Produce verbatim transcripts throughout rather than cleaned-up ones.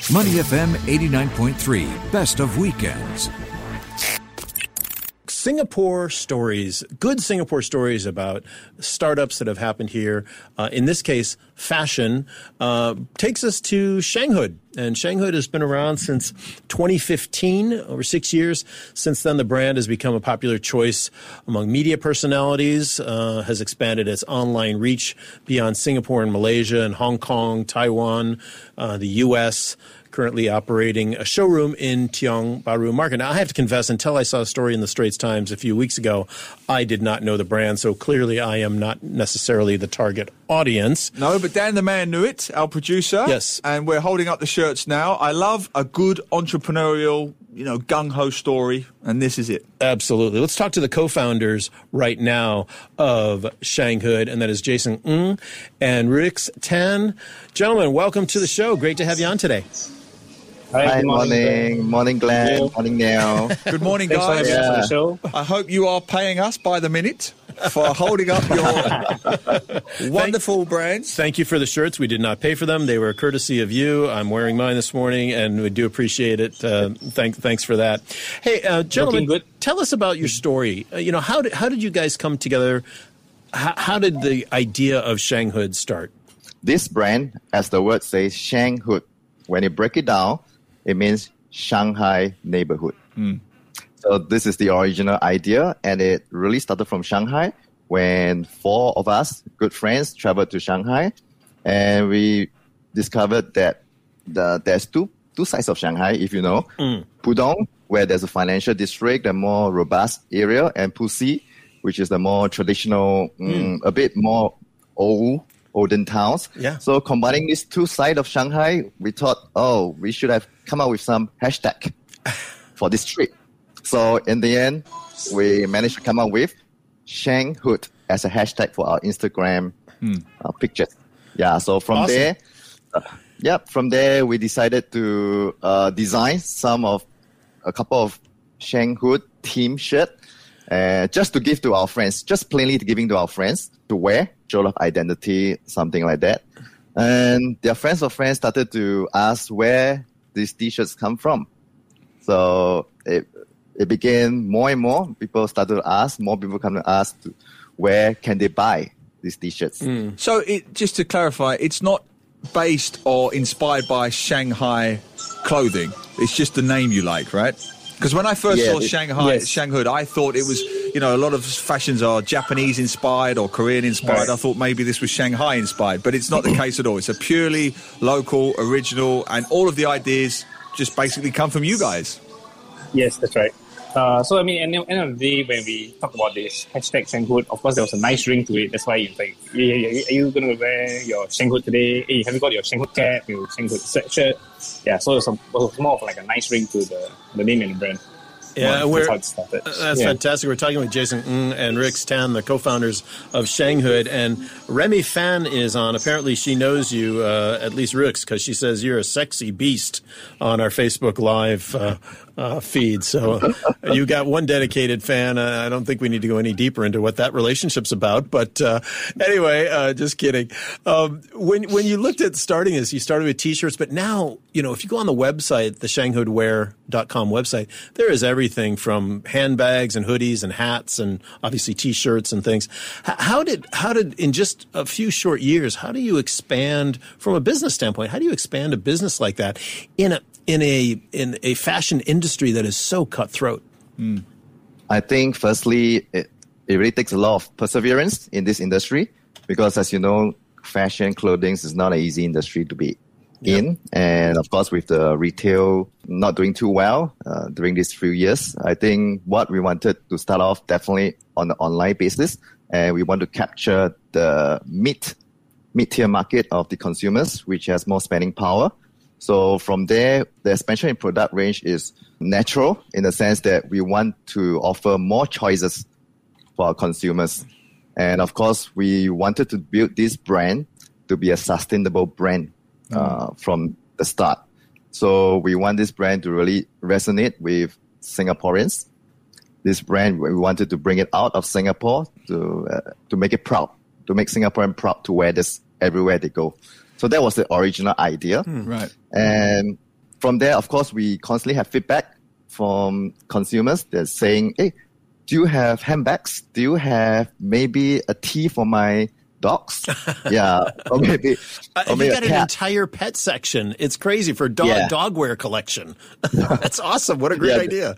Money F M eighty-nine point three, best of weekends. Singapore stories, good Singapore stories about startups that have happened here. Uh, in this case, fashion uh, takes us to Shanghood. And Shanghood has been around since twenty fifteen, over six years. Since then, the brand has become a popular choice among media personalities, uh, has expanded its online reach beyond Singapore and Malaysia and Hong Kong, Taiwan, uh, the U S, currently operating a showroom in Tiong Bahru Market. Now, I have to confess, until I saw a story in the Straits Times a few weeks ago, I did not know the brand, so clearly I am not necessarily the target audience. No, but Dan the man knew it, our producer. Yes. And we're holding up the shirts now. I love a good entrepreneurial, you know, gung-ho story, and this is it. Absolutely. Let's talk to the co-founders right now of Shanghood, and that is Jason Ng and Rix Tan. Gentlemen, welcome to the show. Great to have you on today. Hi, Hi, good morning. morning, Morning, Glenn. Yeah. Morning, Neil. Good morning, Thanks for guys. having us on Yeah. the show. I hope you are paying us by the minute for holding up your wonderful brands. Thank you for the shirts. We did not pay for them. They were a courtesy of you. I'm wearing mine this morning, and we do appreciate it. Uh, thank, thanks for that. Hey, uh, gentlemen, Looking good. tell us about your story. Uh, you know, how did, how did you guys come together? How, how did the idea of Shanghood start? This brand, as the word says, Shanghood, when you break it down, it means Shanghai neighborhood. Mm. So this is the original idea, and it really started from Shanghai when four of us, good friends, traveled to Shanghai, and we discovered that the, there's two two sides of Shanghai, if you know. Mm. Pudong, where there's a financial district, the more robust area, and Puxi, which is the more traditional, mm. Mm, a bit more old, olden towns. Yeah. So combining these two sides of Shanghai, we thought, oh, we should have come up with some hashtag for this trip. So in the end, we managed to come up with Shanghood as a hashtag for our Instagram Hmm. uh, pictures. Yeah, so from Awesome. there, uh, yep, from there we decided to uh, design some of a couple of Shanghood team shirt, uh, just to give to our friends, just plainly giving to our friends to wear, show of identity, something like that. And their friends of friends started to ask where these t-shirts come from. So it it became more and more. People started to ask, more people come to ask to, where can they buy these t-shirts. Mm. So it, just to clarify, it's not based or inspired by Shanghai clothing. It's just the name you like, right? Because when I first Yeah, saw it- Shanghai, yes. Shanghood, I thought it was, you know, a lot of fashions are Japanese inspired or Korean inspired. Right. I thought maybe this was Shanghai inspired, but it's not the case at all. It's a purely local, original, and all of the ideas just basically come from you guys. Yes, that's right. Uh, so, I mean, at the end of the day, when we talk about this hashtag Shanghood, of course, there was a nice ring to it. That's why it's like, hey, are you going to wear your Shanghood today? Hey, have you got your Shanghood cap, your Shanghood sweatshirt? Yeah, so it was, a, it was more of like a nice ring to the, the name and the brand. Yeah, That's we're, how it started. uh, that's Yeah. fantastic. We're talking with Jason Ng and Rix Tan, the co-founders of Shanghood, and Remy Fan is on. Apparently, she knows you, uh, at least Rix, because she says you're a sexy beast on our Facebook Live uh, uh, feed. So uh, you got one dedicated fan. Uh, I don't think we need to go any deeper into what that relationship's about. But uh, anyway, uh, just kidding. Um, when when you looked at starting this, you started with T-shirts, but now, you know, if you go on the website, the shanghood wear dot com website, there is everything from handbags and hoodies and hats and obviously T-shirts and things. H- How did how did in just a few short years, how do you expand from a business standpoint? How do you expand a business like that in a in a in a fashion industry that is so cutthroat? Mm. I think firstly, it, it really takes a lot of perseverance in this industry because, as you know, fashion clothing is not an easy industry to be Yep. in. And of course, with the retail not doing too well uh, during these few years, I think what we wanted to start off definitely on an online basis. And we want to capture the mid, mid-tier market of the consumers, which has more spending power. So from there, the expansion in product range is natural in the sense that we want to offer more choices for our consumers. And of course, we wanted to build this brand to be a sustainable brand uh, from the start. So we want this brand to really resonate with Singaporeans. This brand, we wanted to bring it out of Singapore to uh, to make it proud, to make Singaporean proud to wear this everywhere they go. So that was the original idea. Right. And from there, of course, we constantly have feedback from consumers. They're saying, hey, do you have handbags? Do you have maybe a tea for my dogs? Yeah. Or maybe, uh, or maybe you got a an cat. entire pet section. It's crazy for dog Yeah. dogwear collection. That's awesome. What a great Yeah. idea.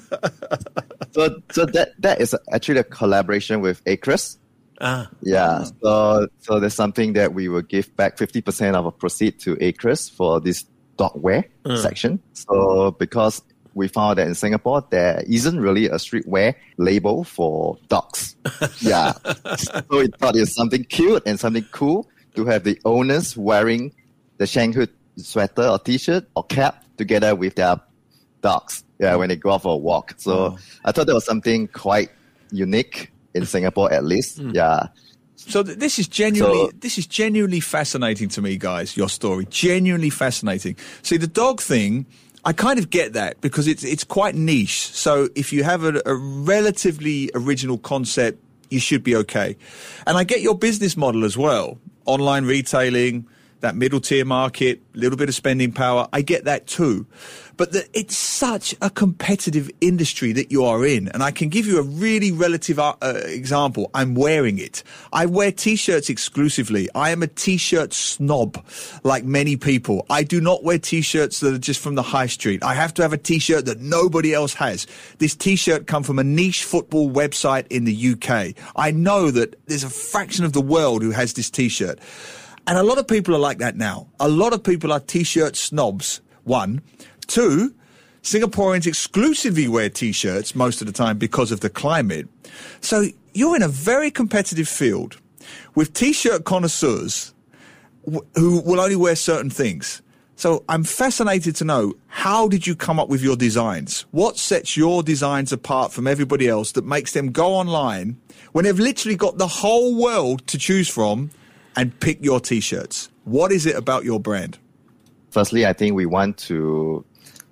So, so that, that is actually a collaboration with Acres. Ah. Yeah. So, so there's something that we will give back fifty percent of our proceed to Acres for this dogwear Mm. section. So because we found that in Singapore, there isn't really a streetwear label for dogs. Yeah. So we thought it's something cute and something cool to have the owners wearing the Shanghood sweater or t-shirt or cap together with their dogs. Yeah, when they go out for a walk. So Oh. I thought that was something quite unique in Singapore, at least. Yeah. So th- this is genuinely So- this is genuinely fascinating to me, guys. Your story, genuinely fascinating. See, the dog thing, I kind of get that because it's it's quite niche. So if you have a, a relatively original concept, you should be okay. And I get your business model as well: online retailing, that middle tier market, a little bit of spending power. I get that too. But the, it's such a competitive industry that you are in. And I can give you a really relative uh, uh, example. I'm wearing it. I wear t-shirts exclusively. I am a t-shirt snob, like many people. I do not wear t-shirts that are just from the high street. I have to have a t-shirt that nobody else has. This t-shirt come from a niche football website in the U K. I know that there's a fraction of the world who has this t-shirt. And a lot of people are like that now. A lot of people are t-shirt snobs, one. Two, Singaporeans exclusively wear t-shirts most of the time because of the climate. So you're in a very competitive field with t-shirt connoisseurs w- who will only wear certain things. So I'm fascinated to know, how did you come up with your designs? What sets your designs apart from everybody else that makes them go online when they've literally got the whole world to choose from and pick your t-shirts? What is it about your brand? Firstly, I think we want to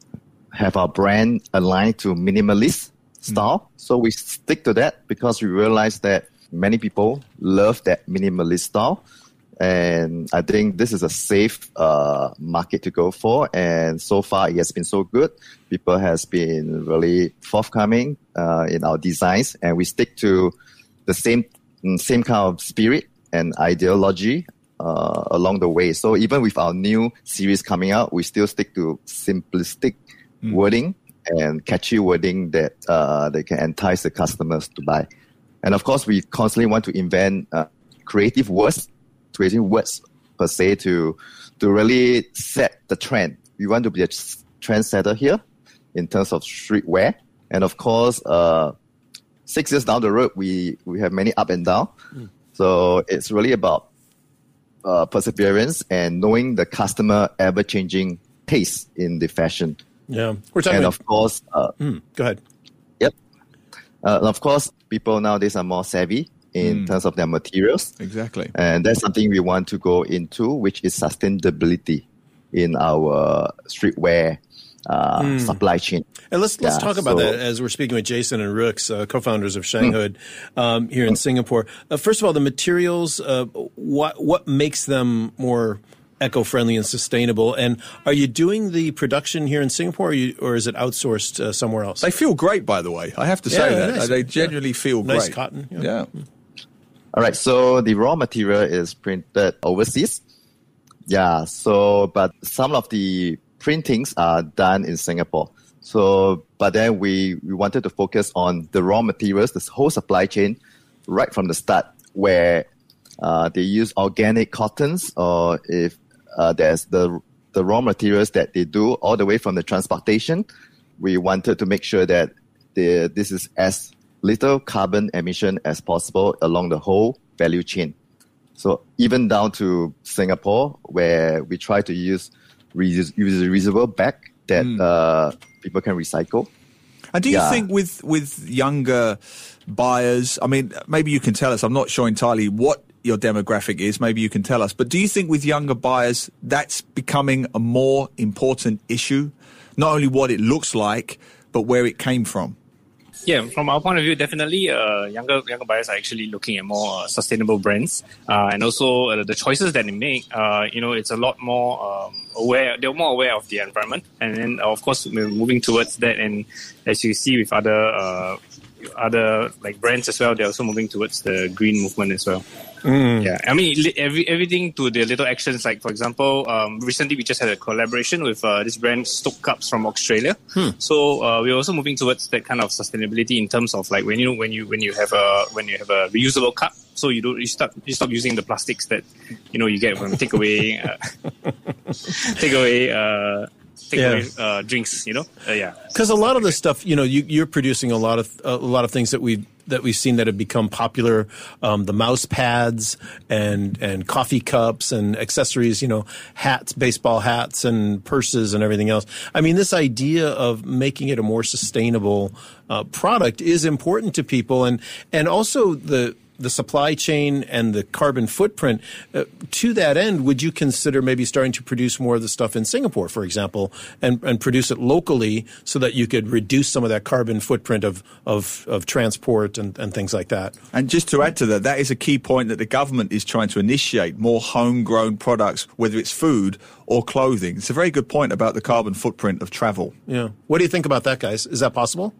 have our brand aligned to minimalist style. Mm. So we stick to that because we realize that many people love that minimalist style. And I think this is a safe uh, market to go for. And so far, it has been so good. People has been really forthcoming uh, in our designs. And we stick to the same same kind of spirit and ideology uh, along the way. So even with our new series coming out, we still stick to simplistic mm. wording and catchy wording that uh, they can entice the customers to buy. And of course, we constantly want to invent uh, creative words, creative words per se to to really set the trend. We want to be a trendsetter here in terms of streetwear. And of course, uh, six years down the road, we, we have many up and down. Mm. So it's really about uh, perseverance and knowing the customer ever-changing taste in the fashion. Yeah, we're talking. And about, of course, uh, mm, go ahead. Yep. Uh, and of course, people nowadays are more savvy in mm. terms of their materials. Exactly. And that's something we want to go into, which is sustainability in our streetwear uh, mm. supply chain. And let's let's yeah, talk about so, that as we're speaking with Jason and Rooks, uh, co-founders of Shanghood um, here in Singapore. Uh, first of all, the materials, uh, what what makes them more eco-friendly and sustainable? And are you doing the production here in Singapore, or, you, or is it outsourced uh, somewhere else? They feel great, by the way. I have to say yeah, that. nice. They genuinely yeah. feel nice great. Nice cotton. Yeah. yeah. All right. So the raw material is printed overseas. Yeah. So, but some of the printings are done in Singapore. So, but then we, we wanted to focus on the raw materials, this whole supply chain, right from the start, where uh, they use organic cottons, or if uh, there's the the raw materials that they do all the way from the transportation, we wanted to make sure that the, this is as little carbon emission as possible along the whole value chain. So even down to Singapore, where we try to use reus- reusable bag that mm. uh, people can recycle. And do you yeah. think with with younger buyers, I mean, maybe you can tell us, I'm not sure entirely what your demographic is, maybe you can tell us, but do you think with younger buyers that's becoming a more important issue? Not only what it looks like, but where it came from? Yeah, from our point of view, definitely uh, younger younger buyers are actually looking at more uh, sustainable brands, uh, and also uh, the choices that they make. Uh, you know, it's a lot more um, aware. They're more aware of the environment, and then uh, of course we're moving towards that. And as you see with other uh, other like brands as well, they're also moving towards the green movement as well. Mm. Yeah, I mean li- every everything to the little actions. Like for example, um, recently we just had a collaboration with uh, this brand Stoke Cups from Australia. Hmm. So uh, we're also moving towards that kind of sustainability in terms of like when you know when you when you have a when you have a reusable cup. So you don't you stop you stop using the plastics that you know you get from takeaway uh, takeaway uh, takeaway yeah. uh, drinks. You know, uh, yeah. Because a lot of the stuff, you know, you, you're producing a lot of a lot of things that we. that we've seen that have become popular, um, the mouse pads and and coffee cups and accessories, you know, hats, baseball hats and purses and everything else. I mean, this idea of making it a more sustainable uh, product is important to people, and and also the the supply chain and the carbon footprint. Uh, to that end, would you consider maybe starting to produce more of the stuff in Singapore, for example, and, and produce it locally so that you could reduce some of that carbon footprint of, of, of transport and, and things like that? And just to add to that, that is a key point that the government is trying to initiate more homegrown products, whether it's food or clothing. It's a very good point about the carbon footprint of travel. Yeah. What do you think about that, guys? Is that possible?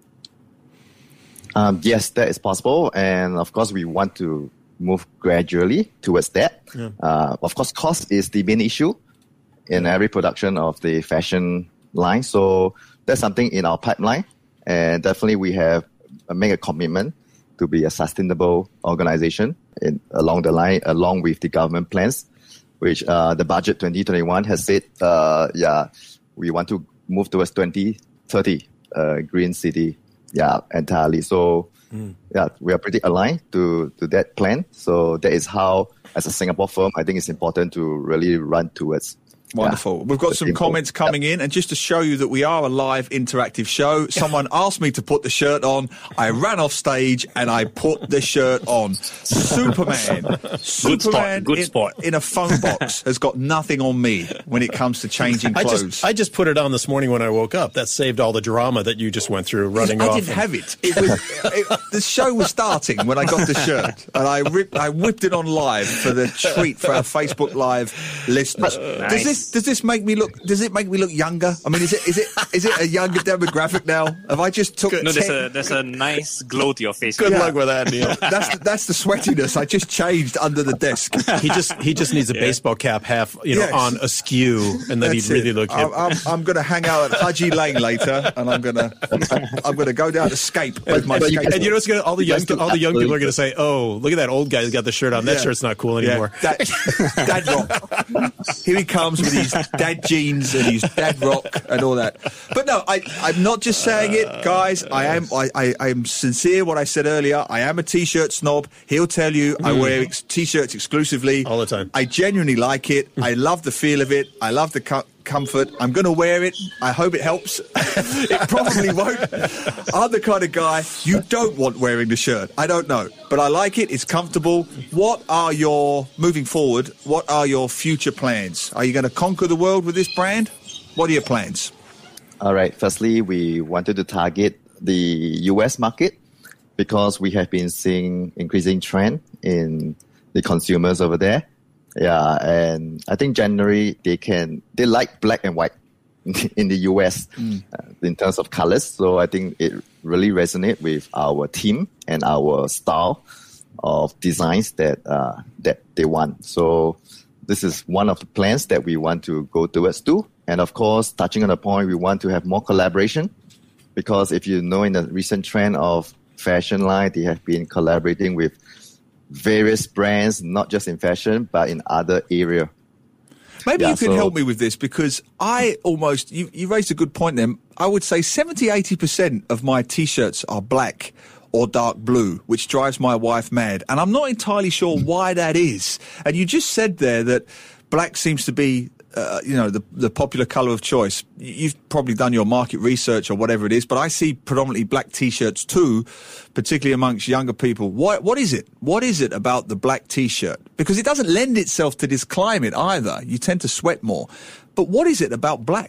Um, yes, that is possible. And of course, we want to move gradually towards that. Yeah. Uh, of course, cost is the main issue in every production of the fashion line. So that's something in our pipeline. And definitely we have uh, made a commitment to be a sustainable organization in, along the line, along with the government plans, which uh, the budget twenty twenty-one has said, uh, yeah, we want to move towards twenty thirty uh, green city. Yeah, entirely. So, mm. yeah, we are pretty aligned to, to that plan. So that is how, as a Singapore firm, I think it's important to really run towards. Wonderful. Yeah, We've got some people. comments coming in, and just to show you that we are a live interactive show, someone asked me to put the shirt on. I ran off stage and I put the shirt on. Superman. Good Superman spot. Good in, spot. in a phone box has got nothing on me when it comes to changing I clothes. just, I just put it on this morning when I woke up. That saved all the drama that you just went through running I off. I didn't and... have it. it, was, it the show was starting when I got the shirt, and I, ripped, I whipped it on live for the treat for our Facebook Live listeners. Nice. Does this does this make me look? Does it make me look younger? I mean, is it is it is it a younger demographic now? Have I just took? No, there's ten... a there's a nice glow to your face. Good Yeah. luck with that, Neil. That's the, that's the sweatiness. I just changed under the desk. He just he just needs a Yeah. baseball cap half, you know, Yes. on askew, and then That's he'd really it. look hip. I'm, I'm, I'm going to hang out at Haji Lane later, and I'm going to I'm going to go down to Scape with my but you skate. can- And you know what's gonna all the young Yes, all the young absolutely. people are gonna say, "Oh, look at that old guy who's got the shirt on. That Yeah. shirt's not cool Yeah, anymore." dad, dad rock. Here he comes with his dad jeans and his dad rock and all that. But no, I, I'm not just saying it, guys. I am I, I, I am sincere. What I said earlier. I am a t-shirt snob. He'll tell you I wear ex- t-shirts exclusively All the time. I genuinely like it. I love the feel of it. I love the co- comfort. I'm going to wear it. I hope it helps. It probably won't. I'm the kind of guy you don't want wearing the shirt. I don't know. But I like it. It's comfortable. What are your, moving forward, what are your future plans? Are you going to conquer the world with this brand? What are your plans? All right. Firstly, we wanted to target the U S market because we have been seeing increasing trend in the consumers over there. Yeah, and I think generally they can they like black and white in the U S mm. uh, in terms of colors. So I think it really resonates with our team and our style of designs that uh, that they want. So this is one of the plans that we want to go towards too. And of course, touching on the point, we want to have more collaboration because if you know in the recent trend of fashion line, they have been collaborating with various brands, not just in fashion, but in other area. Maybe Yeah, you can so- help me with this because I almost, you, you raised a good point there. I would say seventy, eighty percent of my T-shirts are black or dark blue, which drives my wife mad. And I'm not entirely sure why that is. And you just said there that black seems to be, uh, you know, the, the popular colour of choice. You've probably done your market research or whatever it is, but I see predominantly black T-shirts too, particularly amongst younger people. What, what is it? What is it about the black T-shirt? Because it doesn't lend itself to this climate either. You tend to sweat more. But what is it about black?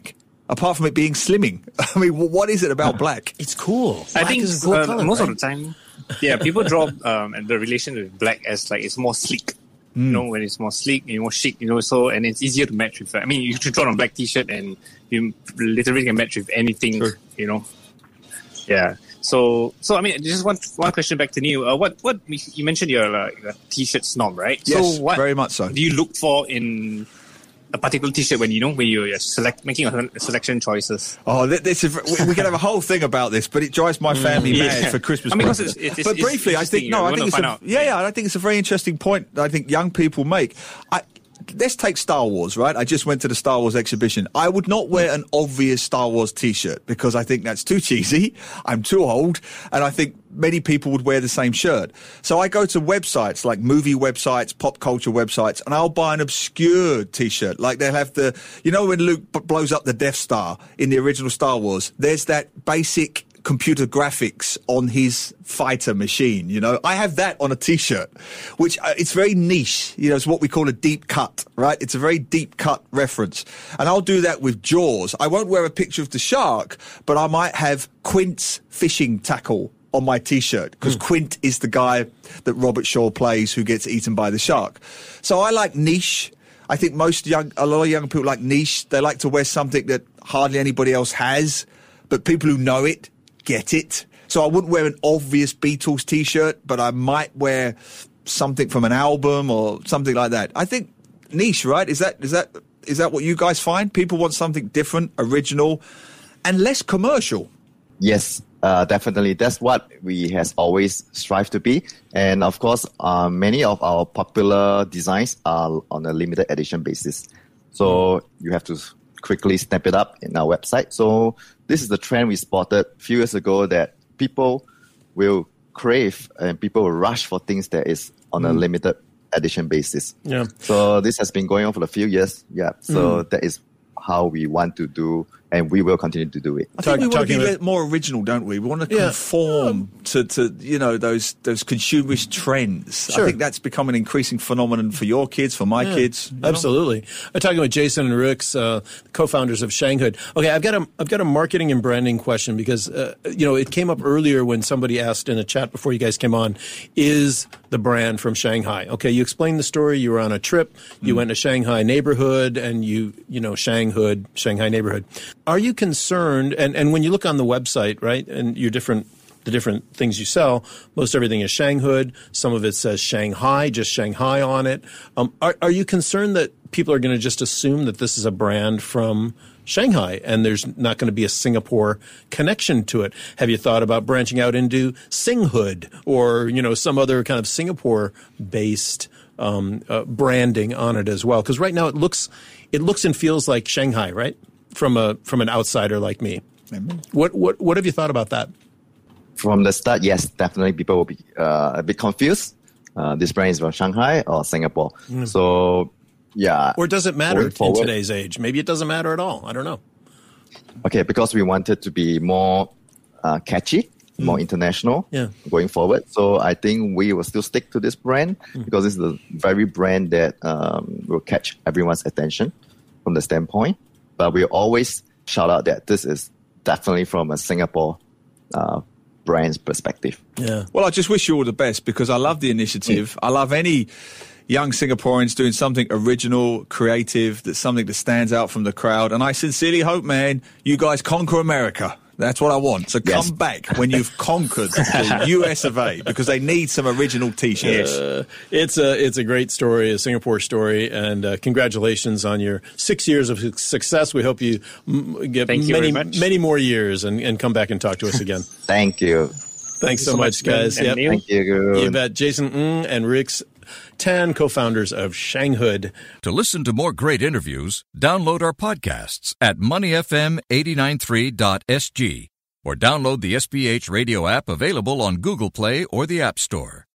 apart from it being slimming? I mean, what is it about black? It's cool. I Black think is a cool uh, color, most right? of the time, yeah, people draw um, the relation with black as like it's more sleek. You know, when it's more sleek, you know, more chic, you know, so, and it's easier to match with. I mean, you should draw on a black t-shirt and you literally can match with anything, Sure. you know. Yeah. So, so I mean, just one one question back to you. Uh, what what you mentioned you're uh, a t-shirt snob, right? Yes, so what very much so. do you look for in a particular t-shirt when you know when you're select making a selection choices? Oh, th- this is, we, we can have a whole thing about this, but it drives my family Yeah. mad for Christmas. I mean, because presents. it's- it's- but it's briefly, I think interesting, no, you I know, think we it's wanna a, find out. yeah, yeah, I think it's a very interesting point that I think young people make. I, let's take Star Wars, right? I just went to the Star Wars exhibition. I would not wear an obvious Star Wars t-shirt because I think that's too cheesy. I'm too old, and I think many people would wear the same shirt. So I go to websites like movie websites, pop culture websites, and I'll buy an obscure t-shirt. Like they'll have the, you know, when Luke b- blows up the Death Star in the original Star Wars, there's that basic computer graphics on his fighter machine, you know. I have that on a t-shirt, which uh, it's very niche, you know. It's what we call a deep cut, right? It's a very deep cut reference. And I'll do that with Jaws. I won't wear a picture of the shark, but I might have Quint's fishing tackle on my t-shirt because mm. Quint is the guy that Robert Shaw plays who gets eaten by the shark. So I like niche. I think most young, a lot of young people like niche. They like to wear something that hardly anybody else has, but people who know it get it. So I wouldn't wear an obvious Beatles t-shirt, but I might wear something from an album or something like that. I think niche, right? Is that is that is that what you guys find? People want something different, original, and less commercial. Yes, uh, definitely. That's what we has always strived to be. And of course, uh, many of our popular designs are on a limited edition basis. So you have to quickly snap it up in our website. So this is the trend we spotted a few years ago that people will crave and people will rush for things that is on mm. a limited edition basis. Yeah. So this has been going on for a few years. Yeah. So mm. that is how we want to do, and we will continue to do it. I think Talk, we want to be about, more original, don't we? We want to yeah. conform to, to, you know, those those consumerist trends. Sure. I think that's become an increasing phenomenon for your kids, for my yeah, kids. Absolutely. Know? I'm talking with Jason and Rix, uh, co-founders of Shanghood. Okay, I've got a I've got a marketing and branding question because uh, you know it came up earlier when somebody asked in a chat before you guys came on, is the brand from Shanghai? Okay, you explained the story. You were on a trip. You mm. went to Shanghai neighborhood, and you you know Shanghood, Shanghai neighborhood. Are you concerned? And and when you look on the website, right, and your different the different things you sell, most everything is Shanghood. Some of it says Shanghai, just Shanghai on it. Um, are, are you concerned that people are going to just assume that this is a brand from Shanghai and there's not going to be a Singapore connection to it? Have you thought about branching out into Singhood or, you know, some other kind of Singapore-based um, uh, branding on it as well? Because right now it looks it looks and feels like Shanghai, right? From a from an outsider like me. Mm-hmm. What what what have you thought about that? From the start, yes, definitely people will be uh, a bit confused. Uh, this brand is from Shanghai or Singapore. Mm. So, yeah. Or does it matter in today's age? Maybe it doesn't matter at all. I don't know. Okay, because we wanted to be more uh, catchy, mm. more international yeah. going forward. So I think we will still stick to this brand mm. because it's the very brand that um, will catch everyone's attention from the standpoint. But we always shout out that this is definitely from a Singapore uh, brand's perspective. Yeah. Well, I just wish you all the best because I love the initiative. I love any young Singaporeans doing something original, creative, that's something that stands out from the crowd. And I sincerely hope, man, you guys conquer America. That's what I want. So yes. come back when you've conquered the U S of A because they need some original T-shirts. Uh, it's a it's a great story, a Singapore story, and uh, congratulations on your six years of success. We hope you m- get Thank many you many more years and, and come back and talk to us again. Thank you. Thanks so, so much, much, guys. Yep. Thank you. You bet. Jason Ng and Rix Tan, co-founders of Shanghood. To listen to more great interviews, download our podcasts at money f m eight nine three dot s g or download the S B H radio app available on Google Play or the App Store.